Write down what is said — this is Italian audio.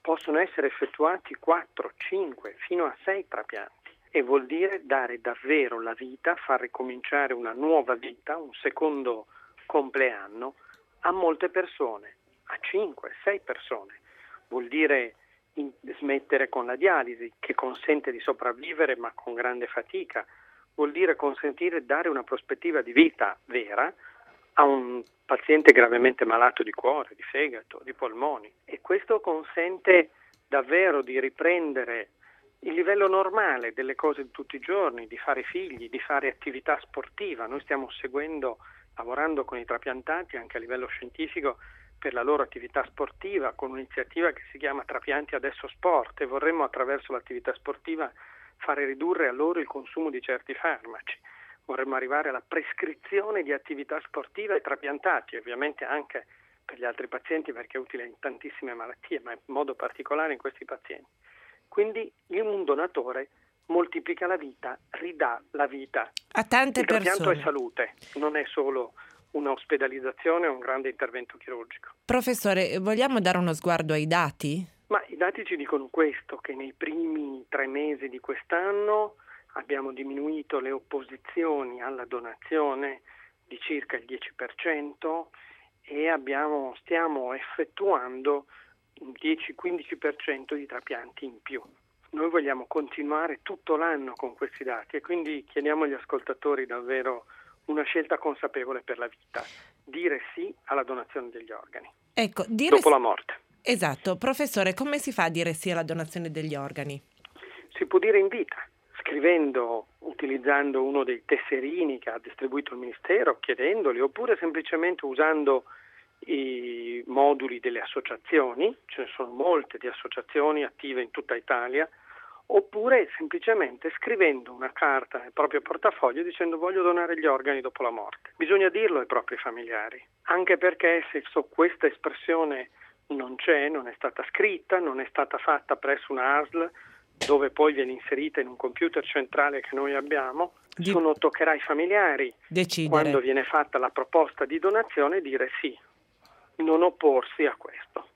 possono essere effettuati 4, 5, fino a 6 trapianti. E vuol dire dare davvero la vita, far ricominciare una nuova vita, un secondo compleanno a molte persone, a 5, 6 persone. Vuol dire smettere con la dialisi, che consente di sopravvivere ma con grande fatica. Vuol dire consentire dare una prospettiva di vita vera a un paziente gravemente malato di cuore, di fegato, di polmoni. E questo consente davvero di riprendere il livello normale delle cose di tutti i giorni, di fare figli, di fare attività sportiva. Noi stiamo lavorando con i trapiantati anche a livello scientifico per la loro attività sportiva, con un'iniziativa che si chiama Trapianti Adesso Sport, e vorremmo attraverso l'attività sportiva fare ridurre a loro il consumo di certi farmaci. Vorremmo arrivare alla prescrizione di attività sportiva ai trapiantati, ovviamente anche per gli altri pazienti, perché è utile in tantissime malattie, ma in modo particolare in questi pazienti. Quindi un donatore moltiplica la vita, ridà la vita. A tante Il trapianto persone. è salute, non è solo un'ospedalizzazione o un grande intervento chirurgico. Professore, vogliamo dare uno sguardo ai dati? Ma i dati ci dicono questo, che nei primi 3 mesi di quest'anno abbiamo diminuito le opposizioni alla donazione di circa il 10% e stiamo effettuando un 10-15% di trapianti in più. Noi vogliamo continuare tutto l'anno con questi dati e quindi chiediamo agli ascoltatori davvero una scelta consapevole per la vita, dire sì alla donazione degli organi. Ecco, dopo la morte. Esatto. Professore, come si fa a dire sì alla donazione degli organi? Si può dire in vita, utilizzando uno dei tesserini che ha distribuito il Ministero, chiedendoli, oppure semplicemente usando i moduli delle associazioni, ce ne sono molte di associazioni attive in tutta Italia, oppure semplicemente scrivendo una carta nel proprio portafoglio dicendo voglio donare gli organi dopo la morte. Bisogna dirlo ai propri familiari, anche perché se questa espressione non è stata scritta, non è stata fatta presso una ASL, dove poi viene inserita in un computer centrale che noi abbiamo, toccherà ai familiari decidere. Quando viene fatta la proposta di donazione dire sì, non opporsi a questo.